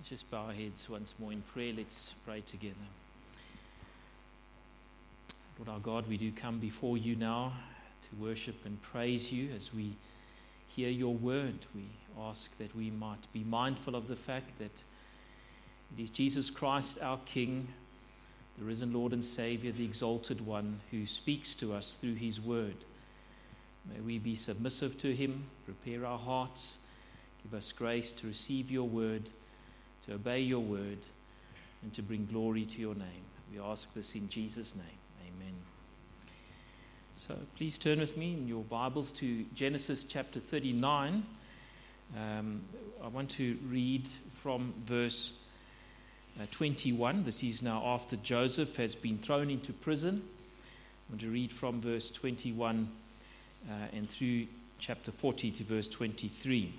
Just bow our heads once more in prayer. Let's pray together. Lord our God, we do come before you now to worship and praise you as we hear your word. We ask that we might be mindful of the fact that it is Jesus Christ, our King, the risen Lord and Savior, the exalted one, who speaks to us through his word. May we be submissive to him, prepare our hearts, give us grace to receive your word, to obey your word, and to bring glory to your name. We ask this in Jesus' name. Amen. So please turn with me in your Bibles to Genesis chapter 39. I want to read from verse 21. This is now after Joseph has been thrown into prison. I want to read from verse 21 and through chapter 40 to verse 23.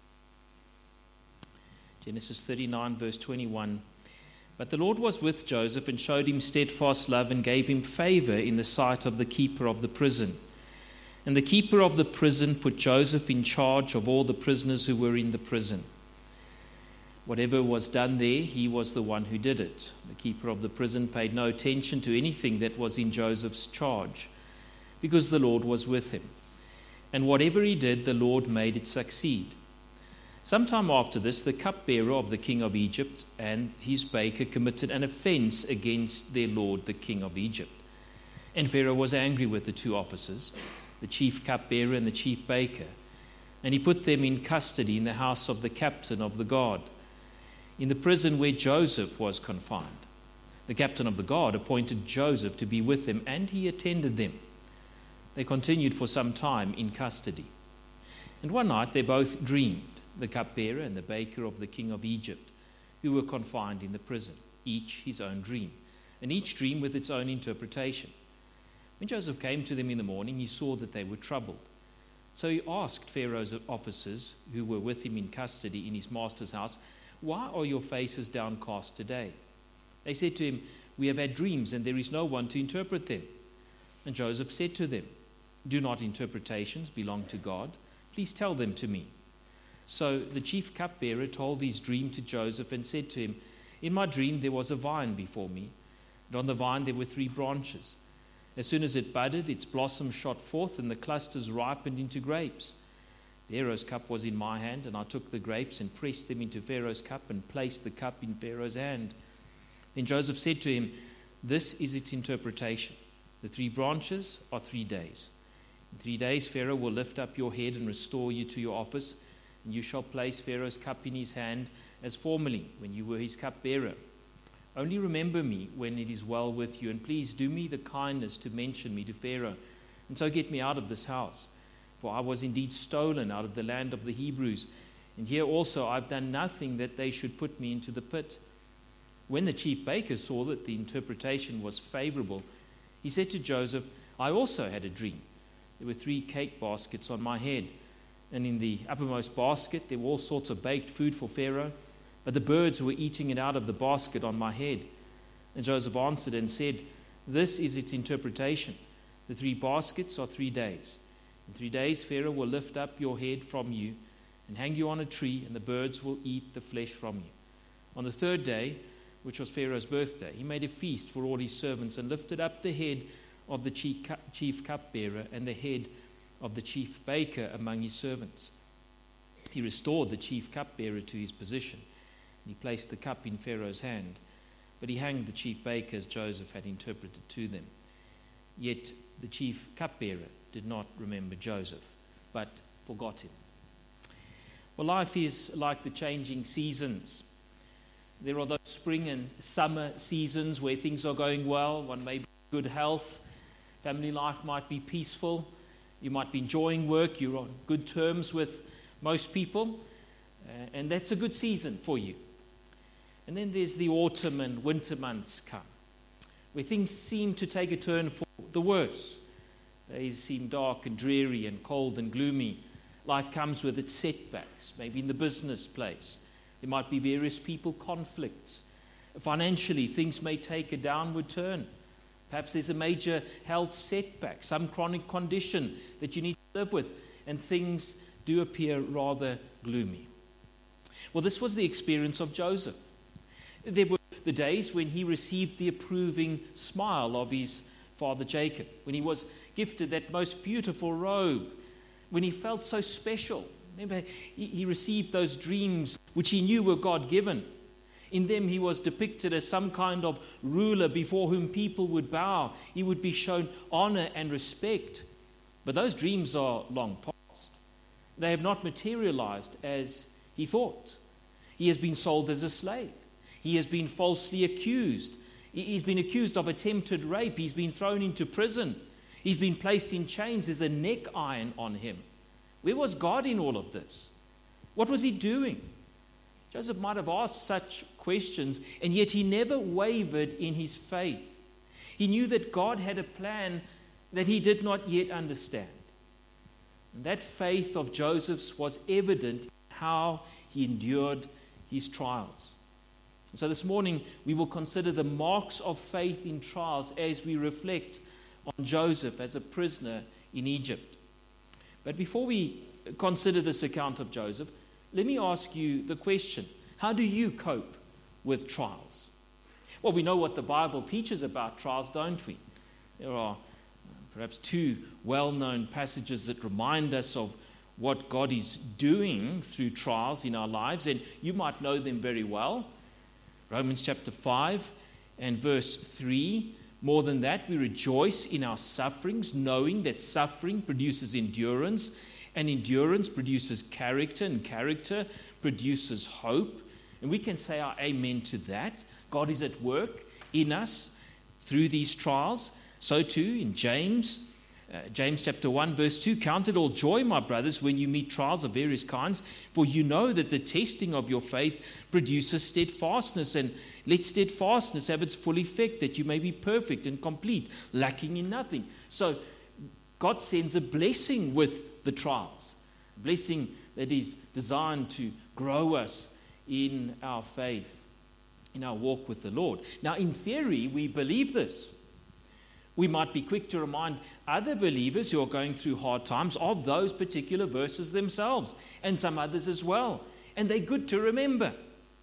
Genesis 39, verse 21. But the Lord was with Joseph and showed him steadfast love and gave him favor in the sight of the keeper of the prison. And the keeper of the prison put Joseph in charge of all the prisoners who were in the prison. Whatever was done there, he was the one who did it. The keeper of the prison paid no attention to anything that was in Joseph's charge, because the Lord was with him. And whatever he did, the Lord made it succeed. Sometime after this, the cupbearer of the king of Egypt and his baker committed an offense against their lord, the king of Egypt. And Pharaoh was angry with the two officers, the chief cupbearer and the chief baker, and he put them in custody in the house of the captain of the guard, in the prison where Joseph was confined. The captain of the guard appointed Joseph to be with them, and he attended them. They continued for some time in custody. And one night they both dreamed, the cupbearer and the baker of the king of Egypt, who were confined in the prison, each his own dream, and each dream with its own interpretation. When Joseph came to them in the morning, he saw that they were troubled. So he asked Pharaoh's officers who were with him in custody in his master's house, "Why are your faces downcast today?" They said to him, "We have had dreams, and there is no one to interpret them." And Joseph said to them, "Do not interpretations belong to God? Please tell them to me." So the chief cupbearer told his dream to Joseph and said to him, "In my dream there was a vine before me, and on the vine there were 3 branches. As soon as it budded, its blossoms shot forth, and the clusters ripened into grapes. Pharaoh's cup was in my hand, and I took the grapes and pressed them into Pharaoh's cup and placed the cup in Pharaoh's hand." Then Joseph said to him, "This is its interpretation. The 3 branches are 3 days. In 3 days Pharaoh will lift up your head and restore you to your office, and you shall place Pharaoh's cup in his hand as formerly when you were his cupbearer. Only remember me when it is well with you, and please do me the kindness to mention me to Pharaoh, and so get me out of this house. For I was indeed stolen out of the land of the Hebrews, and here also I've done nothing that they should put me into the pit." When the chief baker saw that the interpretation was favorable, he said to Joseph, "I also had a dream. There were 3 cake baskets on my head, and in the uppermost basket there were all sorts of baked food for Pharaoh, but the birds were eating it out of the basket on my head." And Joseph answered and said, "This is its interpretation. The 3 baskets are 3 days. In 3 days Pharaoh will lift up your head from you and hang you on a tree, and the birds will eat the flesh from you." On the 3rd day, which was Pharaoh's birthday, he made a feast for all his servants and lifted up the head of the chief cupbearer and the head of the chief baker among his servants. He restored the chief cupbearer to his position, and he placed the cup in Pharaoh's hand, but he hanged the chief baker as Joseph had interpreted to them. Yet the chief cupbearer did not remember Joseph, but forgot him. Well, life is like the changing seasons. There are those spring and summer seasons where things are going well. One may be in good health. Family life might be peaceful. You might be enjoying work. You're on good terms with most people. And that's a good season for you. And then there's the autumn and winter months come, where things seem to take a turn for the worse. Days seem dark and dreary and cold and gloomy. Life comes with its setbacks, maybe in the business place. There might be various people conflicts. Financially, things may take a downward turn. Perhaps there's a major health setback, some chronic condition that you need to live with, and things do appear rather gloomy. Well, this was the experience of Joseph. There were the days when he received the approving smile of his father Jacob, when he was gifted that most beautiful robe, when he felt so special. Remember, he received those dreams which he knew were God-given. In them he was depicted as some kind of ruler before whom people would bow. He would be shown honor and respect. But those dreams are long past. They have not materialized as he thought. He has been sold as a slave. He has been falsely accused. He's been accused of attempted rape. He's been thrown into prison. He's been placed in chains. There's a neck iron on him. Where was God in all of this? What was he doing? Joseph might have asked such questions, and yet he never wavered in his faith. He knew that God had a plan that he did not yet understand. And that faith of Joseph's was evident in how he endured his trials. So this morning we will consider the marks of faith in trials as we reflect on Joseph as a prisoner in Egypt. But before we consider this account of Joseph, let me ask you the question: how do you cope with trials? Well, we know what the Bible teaches about trials, don't we? There are perhaps two well-known passages that remind us of what God is doing through trials in our lives, and you might know them very well. Romans chapter 5 and verse 3. More than that, we rejoice in our sufferings, knowing that suffering produces endurance, and endurance produces character, and character produces hope. And we can say our amen to that. God is at work in us through these trials. So too in James chapter 1 verse 2, count it all joy, my brothers, when you meet trials of various kinds, for you know that the testing of your faith produces steadfastness, and let steadfastness have its full effect, that you may be perfect and complete, lacking in nothing. So God sends a blessing with the trials, a blessing that is designed to grow us in our faith, in our walk with the Lord. Now, in theory, we believe this. We might be quick to remind other believers who are going through hard times of those particular verses themselves, and some others as well. And they're good to remember.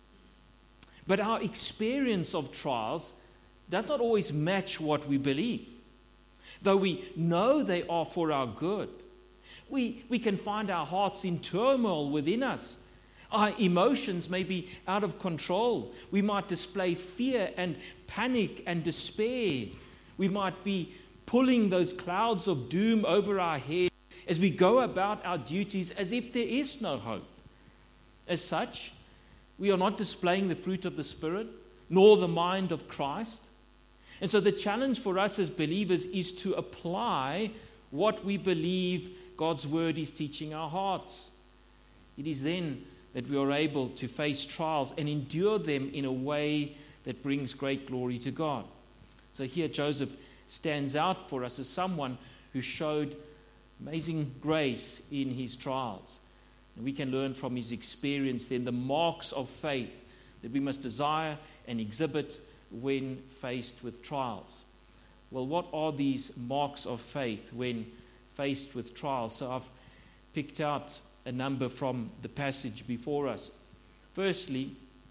But our experience of trials does not always match what we believe. Though we know they are for our good, we can find our hearts in turmoil within us. Our emotions may be out of control. We might display fear and panic and despair. We might be pulling those clouds of doom over our head as we go about our duties as if there is no hope. As such, we are not displaying the fruit of the Spirit, nor the mind of Christ. And so the challenge for us as believers is to apply what we believe God's Word is teaching our hearts. It is then that we are able to face trials and endure them in a way that brings great glory to God. So here Joseph stands out for us as someone who showed amazing grace in his trials. And we can learn from his experience then the marks of faith that we must desire and exhibit when faced with trials. Well, what are these marks of faith when faced with trials? So I've picked out a number from the passage before us. Firstly,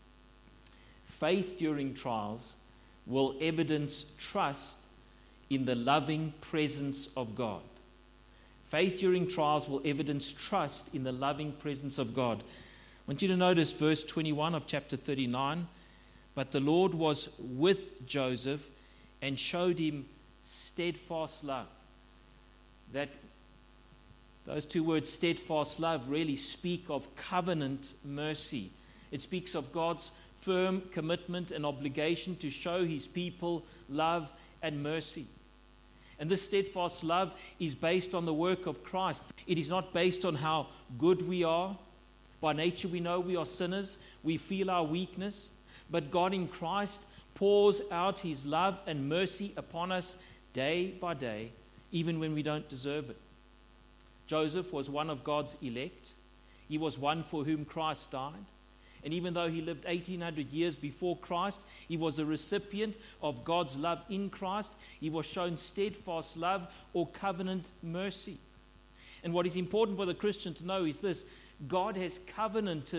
faith during trials will evidence trust in the loving presence of God. Faith during trials will evidence trust in the loving presence of God. I want you to notice verse 21 of chapter 39. But the Lord was with Joseph and showed him steadfast love. Those two words, steadfast love, really speak of covenant mercy. It speaks of God's firm commitment and obligation to show his people love and mercy. And this steadfast love is based on the work of Christ. It is not based on how good we are. By nature we know we are sinners. We feel our weakness. But God in Christ pours out his love and mercy upon us day by day, even when we don't deserve it. Joseph was one of God's elect. He was one for whom Christ died. And even though he lived 1800 years before Christ, he was a recipient of God's love in Christ. He was shown steadfast love or covenant mercy. And what is important for the Christian to know is this: God has covenanted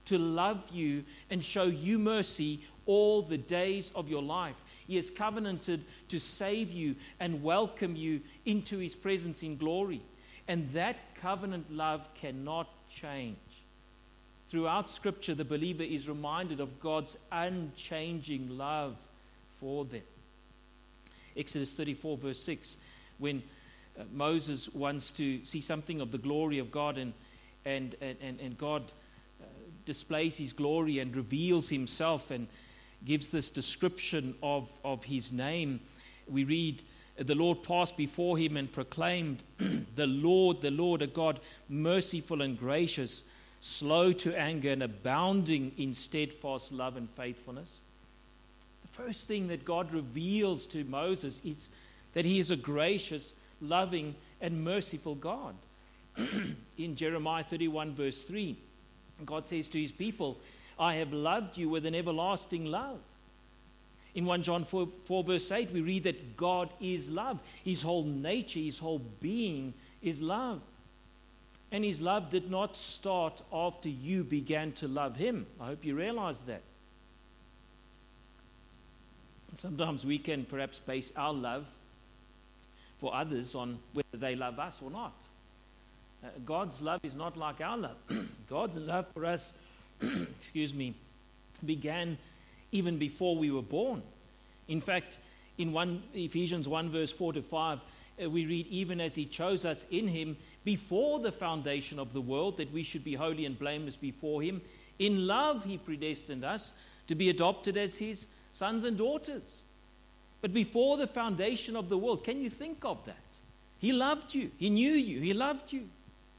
to love you and show you mercy all the days of your life. He has covenanted to save you and welcome you into his presence in glory. And that covenant love cannot change. Throughout Scripture, the believer is reminded of God's unchanging love for them. Exodus 34 verse 6, when Moses wants to see something of the glory of God, and God displays his glory and reveals himself and gives this description of his name. We read, the Lord passed before him and proclaimed, the Lord, a God merciful and gracious, slow to anger and abounding in steadfast love and faithfulness. The first thing that God reveals to Moses is that he is a gracious, loving, and merciful God. In Jeremiah 31 verse 3, God says to his people, I have loved you with an everlasting love. In 1 John 4 verse 8, we read that God is love. His whole nature, his whole being is love. And his love did not start after you began to love him. I hope you realize that. Sometimes we can perhaps base our love for others on whether they love us or not. God's love is not like our love. God's love for us, began even before we were born. In fact, in Ephesians 1 verse 4 to 5, we read, even as he chose us in him before the foundation of the world, that we should be holy and blameless before him. In love he predestined us to be adopted as his sons and daughters. But before the foundation of the world, can you think of that? He loved you. He knew you. He loved you.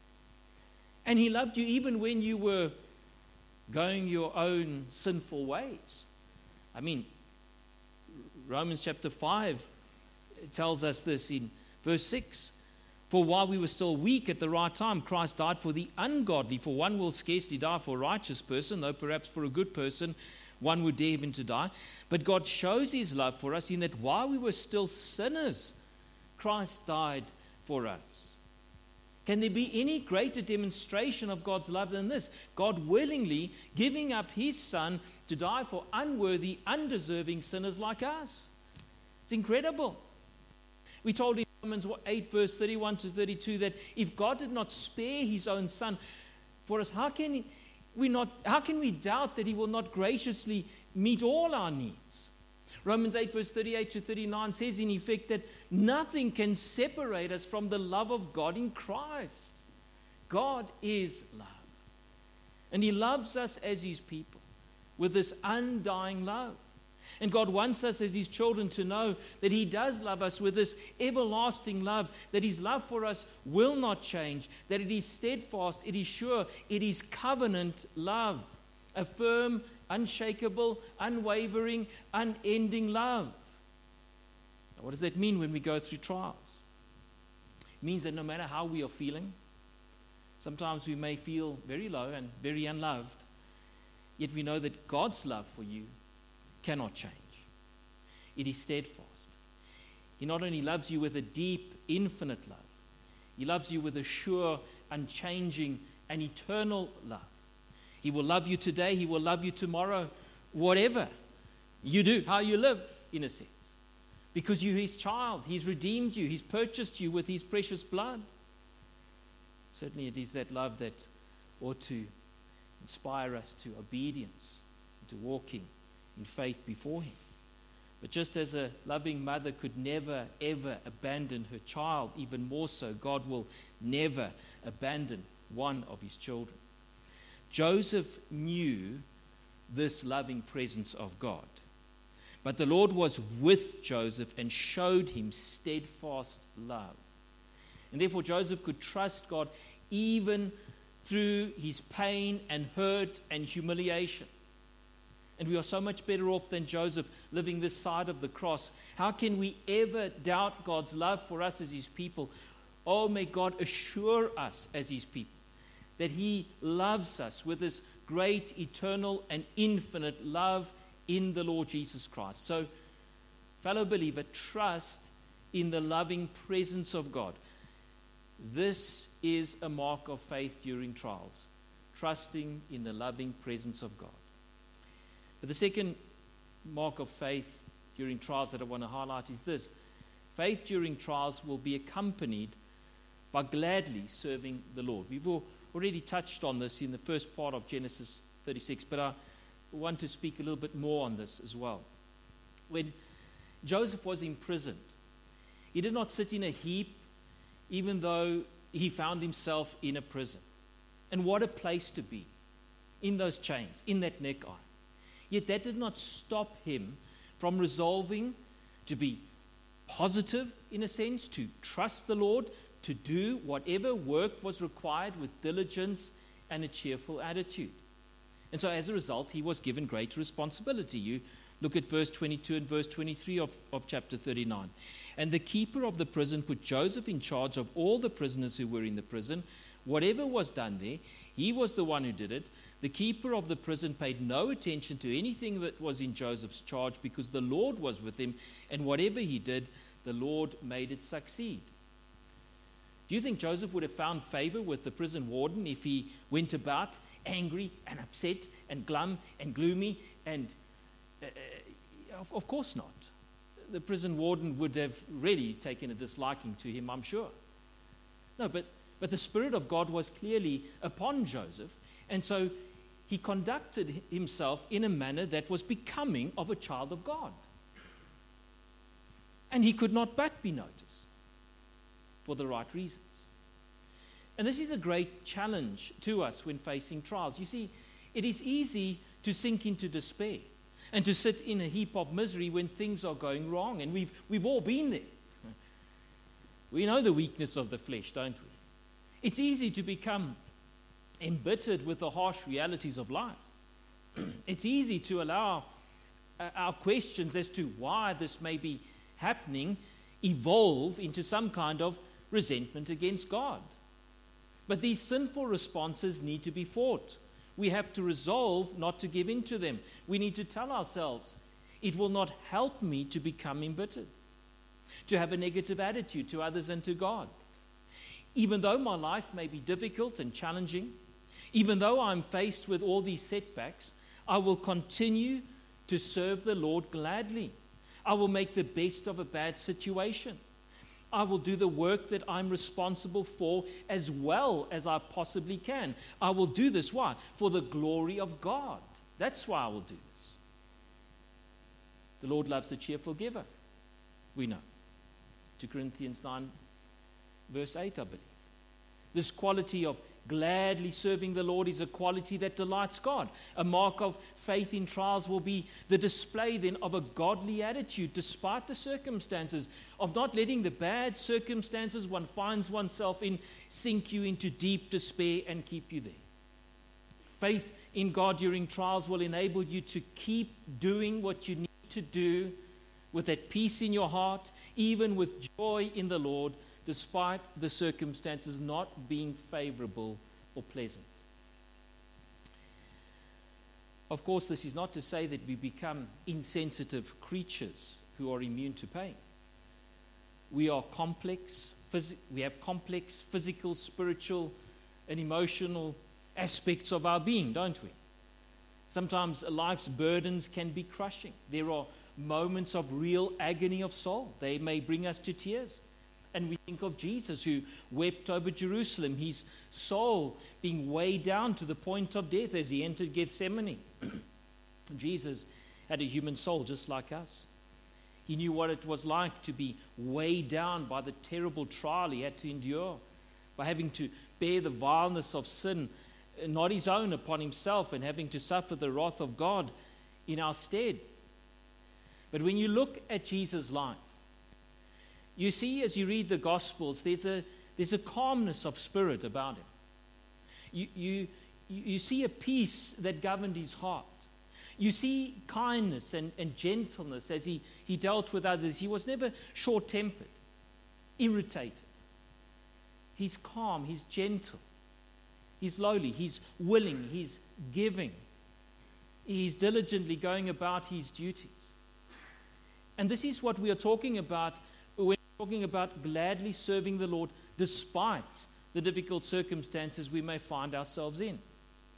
And he loved you even when you were going your own sinful ways. I mean, Romans chapter 5 tells us this in verse 6. For while we were still weak at the right time, Christ died for the ungodly. For one will scarcely die for a righteous person, though perhaps for a good person one would dare even to die. But God shows his love for us in that while we were still sinners, Christ died for us. Can there be any greater demonstration of God's love than this? God willingly giving up his Son to die for unworthy, undeserving sinners like us. It's incredible. We told in Romans 8 verse 31 to 32 that if God did not spare his own Son for us, how can we doubt that he will not graciously meet all our needs? Romans 8 verse 38 to 39 says in effect that nothing can separate us from the love of God in Christ. God is love. And he loves us as his people with this undying love. And God wants us as his children to know that he does love us with this everlasting love, that his love for us will not change, that it is steadfast, it is sure, it is covenant love, a firm, unshakable, unwavering, unending love. Now, what does that mean when we go through trials? It means that no matter how we are feeling, sometimes we may feel very low and very unloved, yet we know that God's love for you cannot change. It is steadfast. He not only loves you with a deep, infinite love, he loves you with a sure, unchanging, and eternal love. He will love you today, he will love you tomorrow, whatever you do, how you live, in a sense. Because you're his child, he's redeemed you, he's purchased you with his precious blood. Certainly it is that love that ought to inspire us to obedience, to walking in faith before him. But just as a loving mother could never, ever abandon her child, even more so, God will never abandon one of his children. Joseph knew this loving presence of God. But the Lord was with Joseph and showed him steadfast love. And therefore Joseph could trust God even through his pain and hurt and humiliation. And we are so much better off than Joseph living this side of the cross. How can we ever doubt God's love for us as his people? Oh, may God assure us as his people that he loves us with this great, eternal, and infinite love in the Lord Jesus Christ. So, fellow believer, trust in the loving presence of God. This is a mark of faith during trials. trusting in the loving presence of God. But the second mark of faith during trials that I want to highlight is this. Faith during trials will be accompanied by gladly serving the Lord. We've already touched on this in the first part of Genesis 36, but I want to speak a little bit more on this as well. When Joseph was imprisoned, he did not sit in a heap, even though he found himself in a prison. And what a place to be, in those chains, in that neck iron. Yet that did not stop him from resolving to be positive, in a sense, to trust the Lord, to do whatever work was required with diligence and a cheerful attitude. And so as a result, he was given great responsibility. You look at verse 22 and verse 23 of chapter 39. And the keeper of the prison put Joseph in charge of all the prisoners who were in the prison. Whatever was done there, he was the one who did it. The keeper of the prison paid no attention to anything that was in Joseph's charge, because the Lord was with him, and whatever he did, the Lord made it succeed. Do you think Joseph would have found favor with the prison warden if he went about angry and upset and glum and gloomy? And of course not. The prison warden would have really taken a disliking to him, I'm sure. No, but the Spirit of God was clearly upon Joseph, and so he conducted himself in a manner that was becoming of a child of God. And he could not but be noticed for the right reasons. And this is a great challenge to us when facing trials. You see, it is easy to sink into despair and to sit in a heap of misery when things are going wrong, and we've all been there. We know the weakness of the flesh, don't we? It's easy to become embittered with the harsh realities of life. It's easy to allow our questions as to why this may be happening evolve into some kind of resentment against God. But these sinful responses need to be fought. We have to resolve not to give in to them. We need to tell ourselves, it will not help me to become embittered, to have a negative attitude to others and to God. Even though my life may be difficult and challenging, even though I'm faced with all these setbacks, I will continue to serve the Lord gladly. I will make the best of a bad situation. I will do the work that I'm responsible for as well as I possibly can. I will do this, why? For the glory of God. That's why I will do this. The Lord loves a cheerful giver, we know. 2 Corinthians 9, verse 8, I believe. This quality of gladly serving the Lord is a quality that delights God. A mark of faith in trials will be the display then of a godly attitude despite the circumstances, of not letting the bad circumstances one finds oneself in sink you into deep despair and keep you there. Faith in God during trials will enable you to keep doing what you need to do with that peace in your heart, even with joy in the Lord, despite the circumstances not being favorable or pleasant. Of course, this is not to say that we become insensitive creatures who are immune to pain. We are complex, we have complex physical, spiritual, and emotional aspects of our being, don't we? Sometimes life's burdens can be crushing. There are moments of real agony of soul. They may bring us to tears. And we think of Jesus, who wept over Jerusalem, his soul being weighed down to the point of death as he entered Gethsemane. Jesus had a human soul just like us. He knew what it was like to be weighed down by the terrible trial he had to endure, by having to bear the vileness of sin, not his own, upon himself, and having to suffer the wrath of God in our stead. But when you look at Jesus' life, you see, as you read the Gospels, there's a calmness of spirit about him. You see a peace that governed his heart. You see kindness and gentleness as he dealt with others. He was never short-tempered, irritated. He's calm, he's gentle, he's lowly, he's willing, he's giving. He's diligently going about his duties. And this is what we are talking about when we're talking about gladly serving the Lord despite the difficult circumstances we may find ourselves in.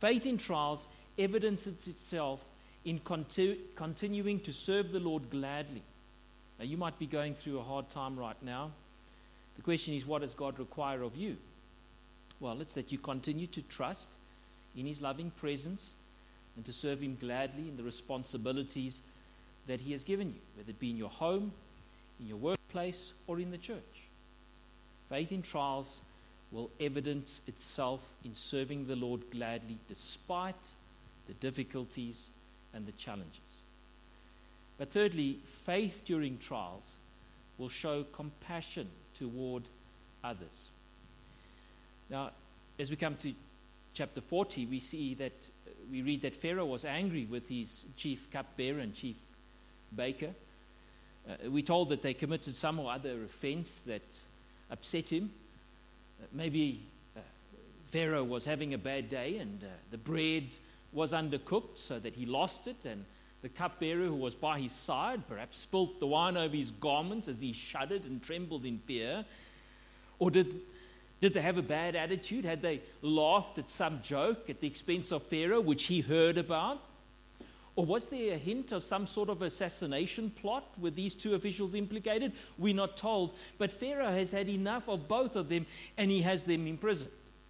Faith in trials evidences itself in continuing to serve the Lord gladly. Now, you might be going through a hard time right now. The question is, what does God require of you? Well, it's that you continue to trust in His loving presence and to serve Him gladly in the responsibilities that He has given you, whether it be in your home, in your workplace, or in the church. Faith in trials will evidence itself in serving the Lord gladly despite the difficulties and the challenges. But thirdly, faith during trials will show compassion toward others. Now, as we come to chapter 40, we read that Pharaoh was angry with his chief cupbearer and chief baker. We're told that they committed some or other offense that upset him. Maybe Pharaoh was having a bad day and the bread was undercooked so that he lost it, and the cupbearer who was by his side perhaps spilt the wine over his garments as he shuddered and trembled in fear. Or did they have a bad attitude? Had they laughed at some joke at the expense of Pharaoh, which he heard about? Or was there a hint of some sort of assassination plot with these two officials implicated? We're not told. But Pharaoh has had enough of both of them, and he has them in prison.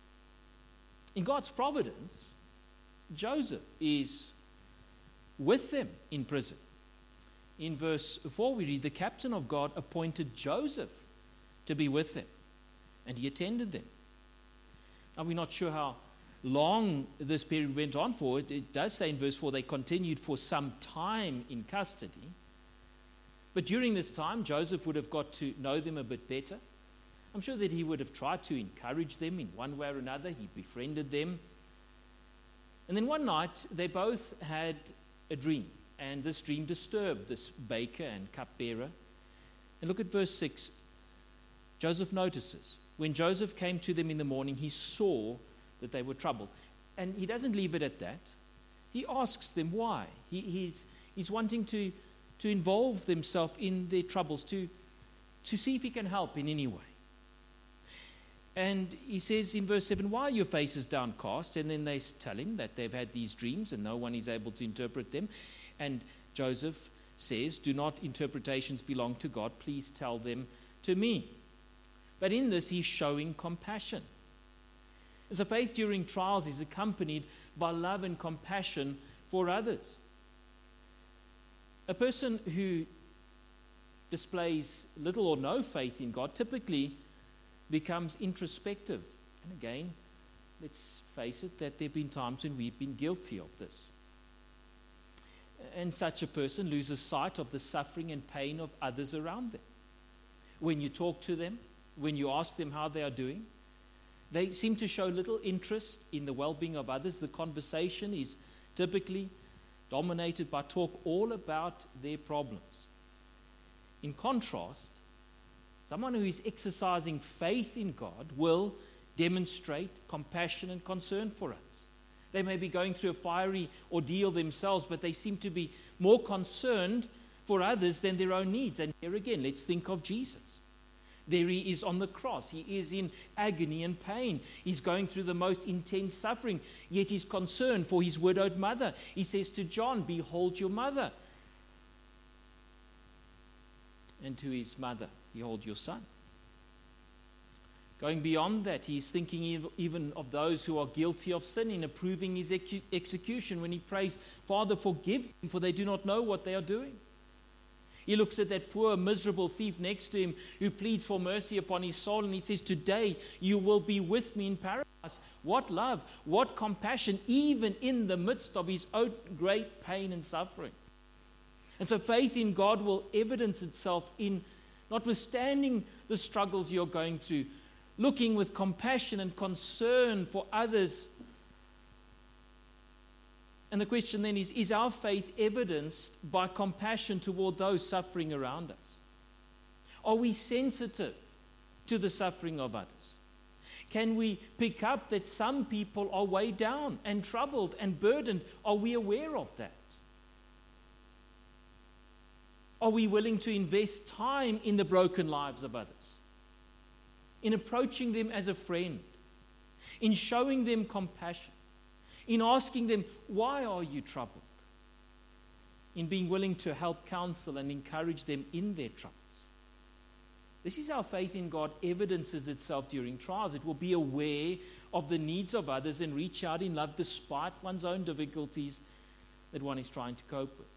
In God's providence, Joseph is with them in prison. In verse 4, we read, the captain of God appointed Joseph to be with them, and he attended them. Now, we're not sure how long this period went on for. It does say in verse 4 they continued for some time in custody. But during this time, Joseph would have got to know them a bit better. I'm sure that he would have tried to encourage them in one way or another. He befriended them. And then one night, they both had a dream. And this dream disturbed this baker and cupbearer. And look at verse 6. Joseph notices, when Joseph came to them in the morning, he saw that they were troubled. And he doesn't leave it at that. He asks them why. He's wanting to involve themselves in their troubles, to see if he can help in any way. And he says in verse 7, why are your faces downcast? And then they tell him that they've had these dreams and no one is able to interpret them. And Joseph says, do not interpretations belong to God? Please tell them to me. But in this, he's showing compassion. As a faith during trials is accompanied by love and compassion for others. A person who displays little or no faith in God typically becomes introspective. And again, let's face it, that there have been times when we've been guilty of this. And such a person loses sight of the suffering and pain of others around them. When you talk to them, when you ask them how they are doing, they seem to show little interest in the well-being of others. The conversation is typically dominated by talk all about their problems. In contrast, someone who is exercising faith in God will demonstrate compassion and concern for others. They may be going through a fiery ordeal themselves, but they seem to be more concerned for others than their own needs. And here again, let's think of Jesus. There he is on the cross. He is in agony and pain. He's going through the most intense suffering, yet he's concerned for his widowed mother. He says to John, behold your mother. And to his mother, behold your son. Going beyond that, he's thinking even of those who are guilty of sin in approving his execution when he prays, Father, forgive them, for they do not know what they are doing. He looks at that poor, miserable thief next to him who pleads for mercy upon his soul, and he says, today you will be with me in paradise. What love, what compassion, even in the midst of his own great pain and suffering. And so faith in God will evidence itself in, notwithstanding the struggles you're going through, looking with compassion and concern for others. And the question then is our faith evidenced by compassion toward those suffering around us? Are we sensitive to the suffering of others? Can we pick up that some people are weighed down and troubled and burdened? Are we aware of that? Are we willing to invest time in the broken lives of others? In approaching them as a friend? In showing them compassion? in asking them, why are you troubled? In being willing to help counsel and encourage them in their troubles. This is how faith in God evidences itself during trials. It will be aware of the needs of others and reach out in love despite one's own difficulties that one is trying to cope with.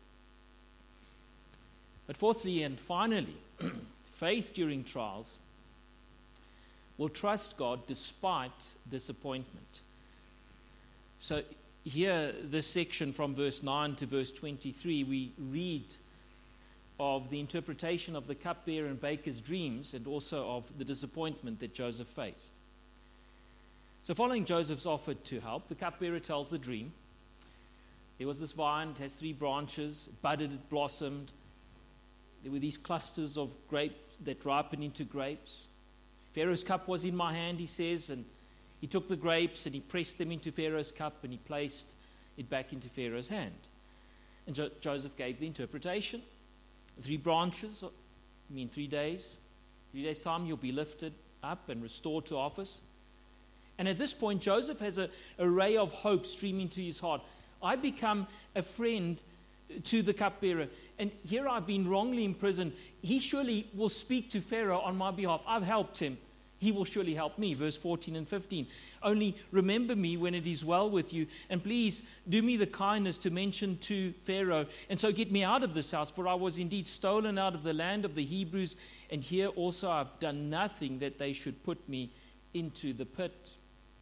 But fourthly and finally, faith during trials will trust God despite disappointment. So here, this section from verse 9 to verse 23, we read of the interpretation of the cupbearer and baker's dreams and also of the disappointment that Joseph faced. So following Joseph's offer to help, the cupbearer tells the dream. There was this vine, it has 3 branches, it budded, it blossomed. There were these clusters of grapes that ripened into grapes. Pharaoh's cup was in my hand, he says, and he took the grapes and he pressed them into Pharaoh's cup and he placed it back into Pharaoh's hand. And Joseph gave the interpretation. 3 branches, 3 days. 3 days' time you'll be lifted up and restored to office. And at this point, Joseph has a ray of hope streaming to his heart. I become a friend to the cupbearer, and here I've been wrongly imprisoned. He surely will speak to Pharaoh on my behalf. I've helped him. He will surely help me. Verse 14 and 15. Only remember me when it is well with you, and please do me the kindness to mention to Pharaoh, and so get me out of this house, for I was indeed stolen out of the land of the Hebrews, and here also I've done nothing that they should put me into the pit.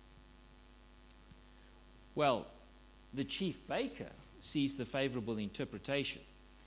Well, the chief baker sees the favorable interpretation,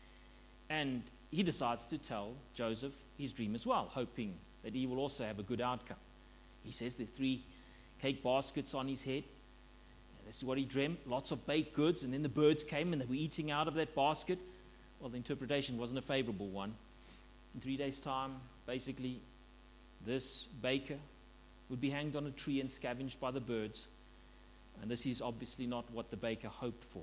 and he decides to tell Joseph his dream as well, hoping that he will also have a good outcome. He says there are 3 cake baskets on his head. This is what he dreamt, lots of baked goods, and then the birds came and they were eating out of that basket. Well, the interpretation wasn't a favorable one. In 3 days' time, basically, this baker would be hanged on a tree and scavenged by the birds. And this is obviously not what the baker hoped for.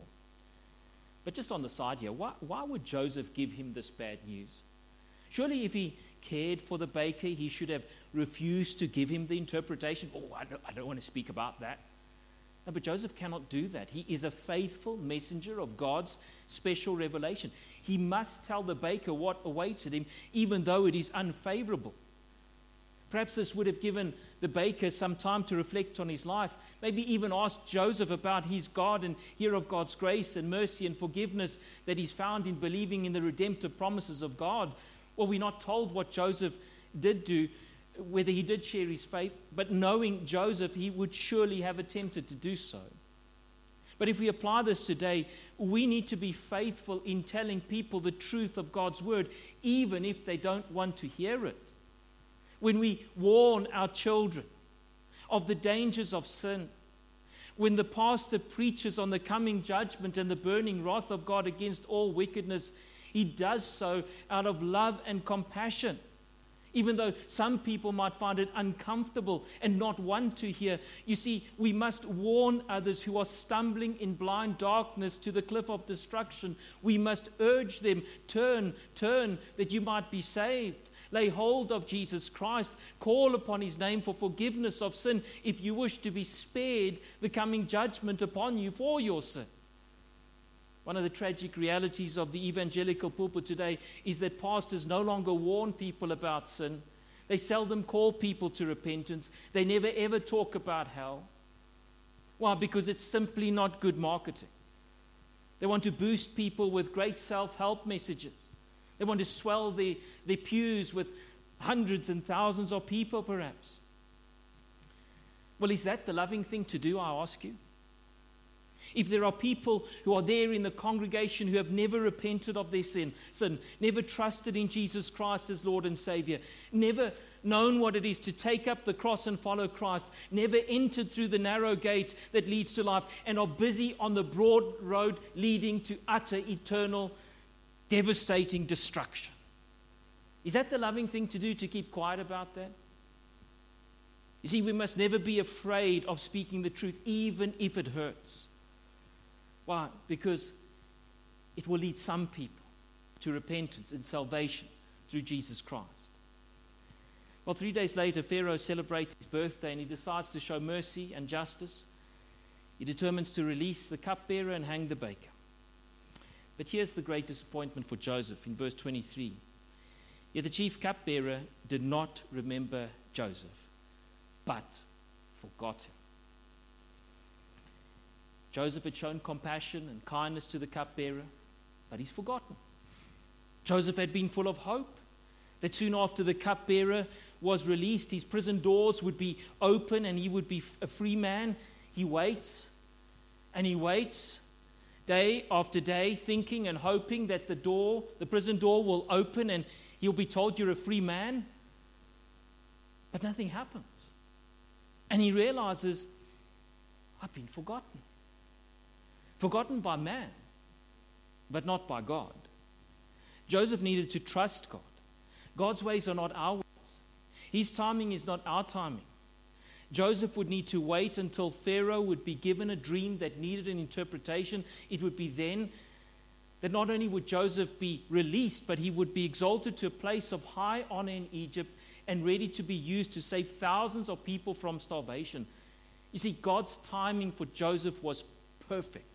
But just on the side here, why would Joseph give him this bad news? Surely if he cared for the baker, he should have refused to give him the interpretation. Oh, I don't want to speak about that. No, but Joseph cannot do that. He is a faithful messenger of God's special revelation. He must tell the baker what awaited him, even though it is unfavorable. Perhaps this would have given the baker some time to reflect on his life, maybe even ask Joseph about his God and hear of God's grace and mercy and forgiveness that is found in believing in the redemptive promises of God. Well, we're not told what Joseph did do, whether he did share his faith, but knowing Joseph, he would surely have attempted to do so. But if we apply this today, we need to be faithful in telling people the truth of God's word, even if they don't want to hear it. When we warn our children of the dangers of sin, when the pastor preaches on the coming judgment and the burning wrath of God against all wickedness, he does so out of love and compassion. Even though some people might find it uncomfortable and not want to hear. You see, we must warn others who are stumbling in blind darkness to the cliff of destruction. We must urge them, turn, that you might be saved. Lay hold of Jesus Christ. Call upon his name for forgiveness of sin if you wish to be spared the coming judgment upon you for your sin. One of the tragic realities of the evangelical pulpit today is that pastors no longer warn people about sin. They seldom call people to repentance. They never ever talk about hell. Why? Because it's simply not good marketing. They want to boost people with great self-help messages. They want to swell their pews with hundreds and thousands of people, perhaps. Well, is that the loving thing to do, I ask you? If there are people who are there in the congregation who have never repented of their sin, never trusted in Jesus Christ as Lord and Savior, never known what it is to take up the cross and follow Christ, never entered through the narrow gate that leads to life, and are busy on the broad road leading to utter, eternal, devastating destruction. Is that the loving thing to do, to keep quiet about that? You see, we must never be afraid of speaking the truth, even if it hurts. Why? Because it will lead some people to repentance and salvation through Jesus Christ. Well, 3 days later, Pharaoh celebrates his birthday and he decides to show mercy and justice. He determines to release the cupbearer and hang the baker. But here's the great disappointment for Joseph in verse 23. Yet the chief cupbearer did not remember Joseph, but forgot him. Joseph had shown compassion and kindness to the cupbearer, but he's forgotten. Joseph had been full of hope that soon after the cupbearer was released, his prison doors would be open and he would be a free man. He waits and he waits day after day, thinking and hoping that the prison door will open and he'll be told, you're a free man. But nothing happens. And he realizes, I've been forgotten. Forgotten by man, but not by God. Joseph needed to trust God. God's ways are not our ways. His timing is not our timing. Joseph would need to wait until Pharaoh would be given a dream that needed an interpretation. It would be then that not only would Joseph be released, but he would be exalted to a place of high honor in Egypt and ready to be used to save thousands of people from starvation. You see, God's timing for Joseph was perfect.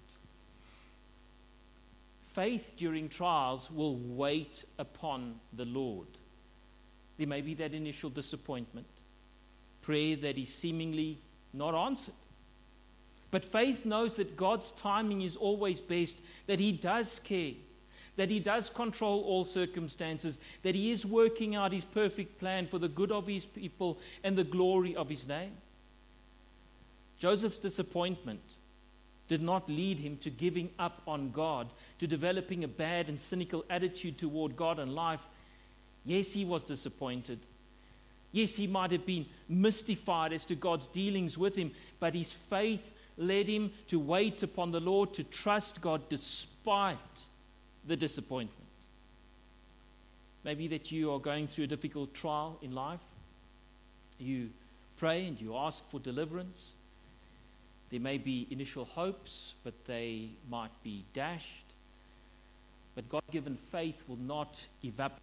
Faith during trials will wait upon the Lord. There may be that initial disappointment, prayer that is seemingly not answered. But faith knows that God's timing is always best, that He does care, that He does control all circumstances, that He is working out His perfect plan for the good of His people and the glory of His name. Joseph's disappointment did not lead him to giving up on God, to developing a bad and cynical attitude toward God and life. Yes, he was disappointed. Yes, he might have been mystified as to God's dealings with him, but his faith led him to wait upon the Lord, to trust God despite the disappointment. Maybe that you are going through a difficult trial in life. You pray and you ask for deliverance. There may be initial hopes, but they might be dashed. But God-given faith will not evaporate.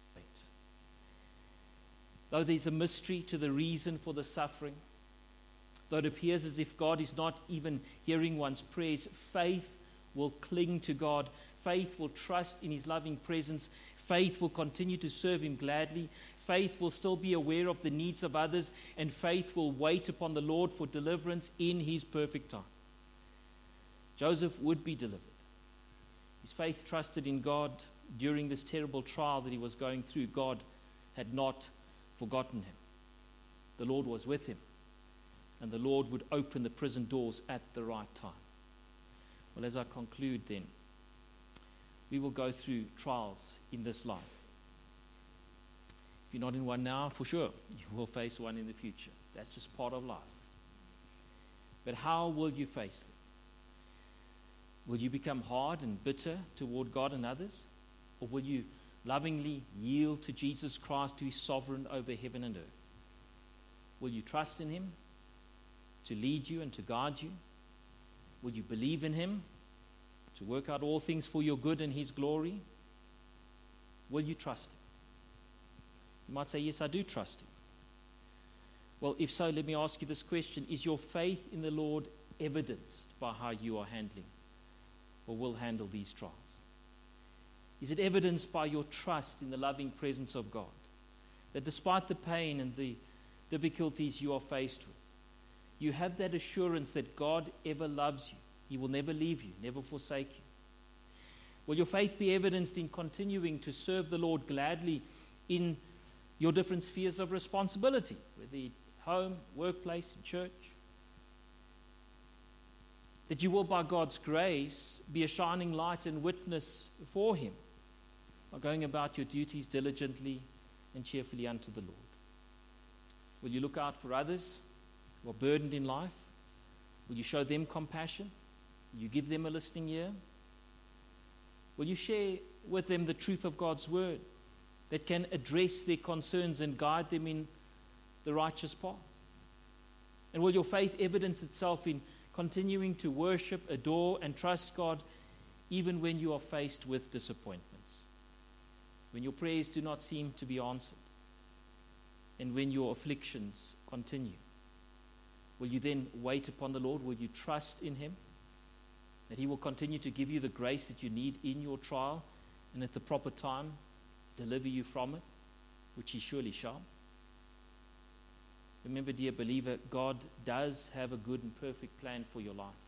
Though there's a mystery to the reason for the suffering, though it appears as if God is not even hearing one's prayers, faith will cling to God. Faith will trust in His loving presence. Faith will continue to serve Him gladly. Faith will still be aware of the needs of others, and faith will wait upon the Lord for deliverance in His perfect time. Joseph would be delivered. His faith trusted in God during this terrible trial that he was going through. God had not forgotten him. The Lord was with him, and the Lord would open the prison doors at the right time. Well, as I conclude then, we will go through trials in this life. If you're not in one now, for sure, you will face one in the future. That's just part of life. But how will you face them? Will you become hard and bitter toward God and others? Or will you lovingly yield to Jesus Christ, who is sovereign over heaven and earth? Will you trust in Him to lead you and to guide you? Will you believe in Him to work out all things for your good and His glory? Will you trust Him? You might say, yes, I do trust Him. Well, if so, let me ask you this question. Is your faith in the Lord evidenced by how you are handling or will handle these trials? Is it evidenced by your trust in the loving presence of God? That despite the pain and the difficulties you are faced with, you have that assurance that God ever loves you. He will never leave you, never forsake you. Will your faith be evidenced in continuing to serve the Lord gladly in your different spheres of responsibility, whether home, workplace, and church? That you will, by God's grace, be a shining light and witness for Him by going about your duties diligently and cheerfully unto the Lord. Will you look out for others who are burdened in life? Will you show them compassion? Will you give them a listening ear? Will you share with them the truth of God's word that can address their concerns and guide them in the righteous path? And will your faith evidence itself in continuing to worship, adore, and trust God even when you are faced with disappointments? When your prayers do not seem to be answered, and when your afflictions continue? Will you then wait upon the Lord? Will you trust in Him? that He will continue to give you the grace that you need in your trial, and at the proper time deliver you from it, which He surely shall. Remember, dear believer, God does have a good and perfect plan for your life.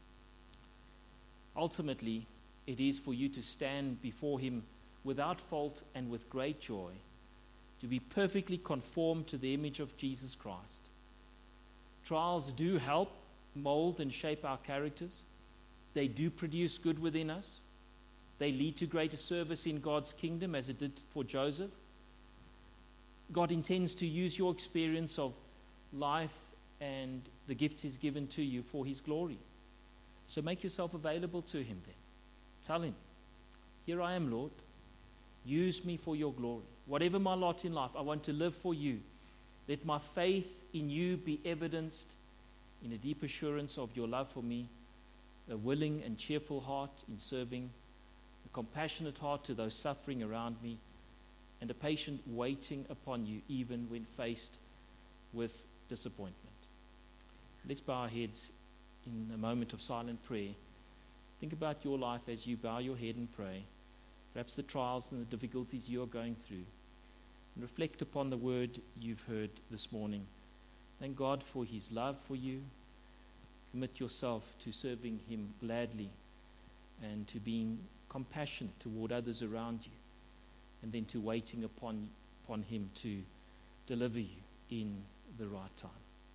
Ultimately, it is for you to stand before Him without fault and with great joy, to be perfectly conformed to the image of Jesus Christ. Trials do help mold and shape our characters. They do produce good within us. They lead to greater service in God's kingdom, as it did for Joseph. God intends to use your experience of life and the gifts He's given to you for His glory. So make yourself available to Him then. Tell Him, here I am, Lord. Use me for your glory. Whatever my lot in life, I want to live for you. Let my faith in you be evidenced in a deep assurance of your love for me, a willing and cheerful heart in serving, a compassionate heart to those suffering around me, and a patient waiting upon you even when faced with disappointment. Let's bow our heads in a moment of silent prayer. Think about your life as you bow your head and pray, perhaps the trials and the difficulties you are going through, and reflect upon the word you've heard this morning. Thank God for His love for you. Commit yourself to serving Him gladly and to being compassionate toward others around you, and then to waiting upon Him to deliver you in the right time.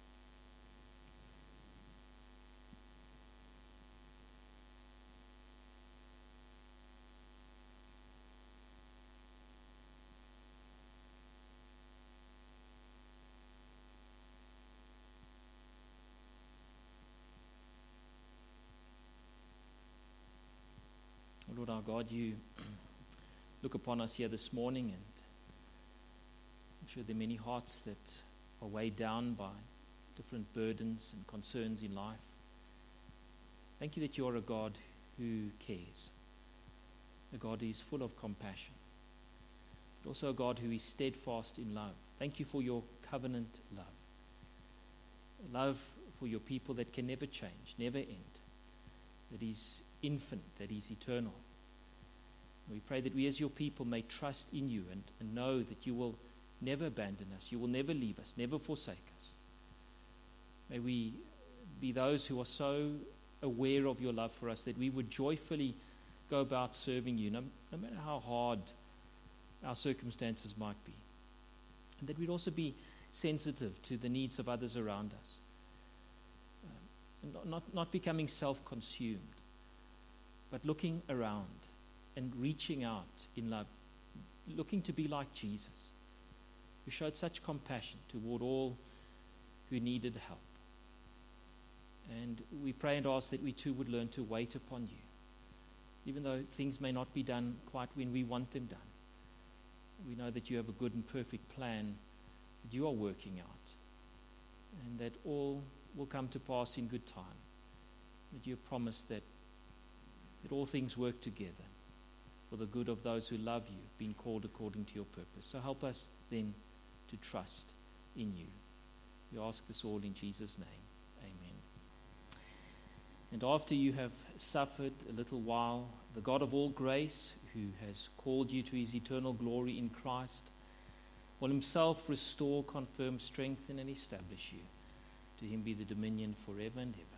Lord our God, you look upon us here this morning, and I'm sure there are many hearts that are weighed down by different burdens and concerns in life. Thank you that you are a God who cares, a God who is full of compassion, but also a God who is steadfast in love. Thank you for your covenant love, a love for your people that can never change, never end, that is infinite, that is eternal. We pray that we as your people may trust in you and know that you will never abandon us, you will never leave us, never forsake us. May we be those who are so aware of your love for us that we would joyfully go about serving you, no matter how hard our circumstances might be. And that we'd also be sensitive to the needs of others around us. And not becoming self-consumed, but looking around and reaching out in love, looking to be like Jesus, who showed such compassion toward all who needed help. And we pray and ask that we too would learn to wait upon you, even though things may not be done quite when we want them done. We know that you have a good and perfect plan that you are working out, and that all will come to pass in good time, that you have promised that all things work together for the good of those who love you, being called according to your purpose. So help us then to trust in you. We ask this all in Jesus' name. Amen. And after you have suffered a little while, the God of all grace, who has called you to His eternal glory in Christ, will Himself restore, confirm, strengthen, and establish you. To Him be the dominion forever and ever.